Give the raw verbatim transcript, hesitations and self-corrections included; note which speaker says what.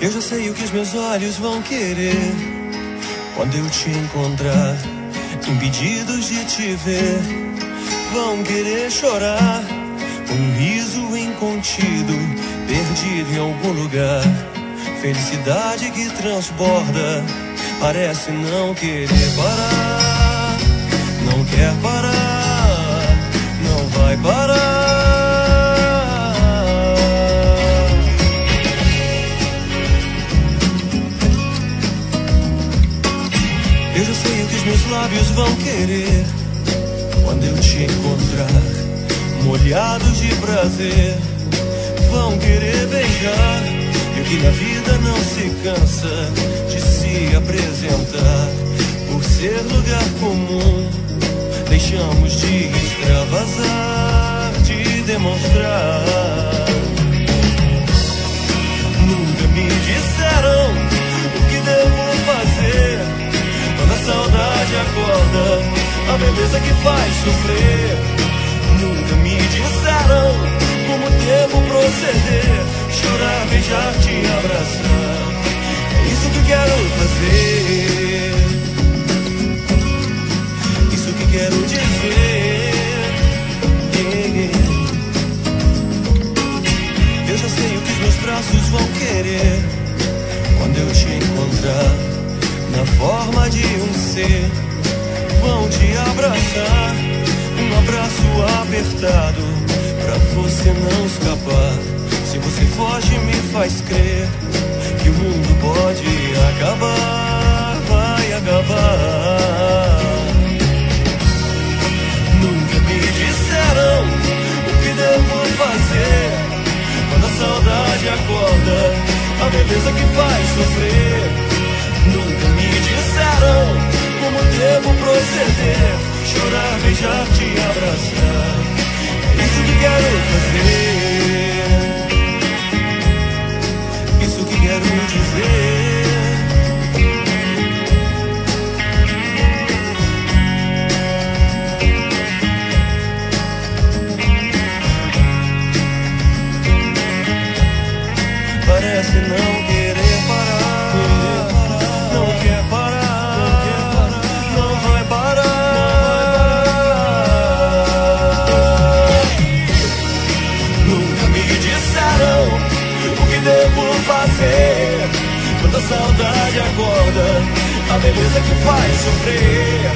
Speaker 1: Eu já sei o que os meus olhos vão querer quando eu te encontrar, impedidos de te ver. Vão querer chorar, um riso incontido, perdido em algum lugar. Felicidade que transborda, parece não querer parar. Não quer parar, não vai parar. Eu já sei o que os meus lábios vão querer quando eu te encontrar, molhados de prazer. Vão querer beijar, e o que na vida não se cansa de se apresentar. Por ser lugar comum, deixamos de extravasar, de demonstrar. Nunca me disseram o que devo fazer quando a saudade acorda, a beleza que faz sofrer. Nunca me disseram como devo proceder, chorar, beijar, te abraçar. É isso que quero fazer, isso que quero dizer. Eu já sei o que os meus braços vão querer quando eu te encontrar, na forma de um ser. Vão te abraçar, um abraço apertado, pra você não escapar. Se você foge, me faz crer que o mundo pode acabar, vai acabar. Nunca me disseram o que devo fazer quando a saudade acorda, a beleza que faz sofrer. Nunca me disseram como devo proceder, chorar, beijar, te abraçar. É isso que quero fazer, isso que quero dizer. Parece não querer parar, não quer parar, não vai parar. Nunca me disseram o que devo fazer quando a saudade acorda, a beleza que faz sofrer.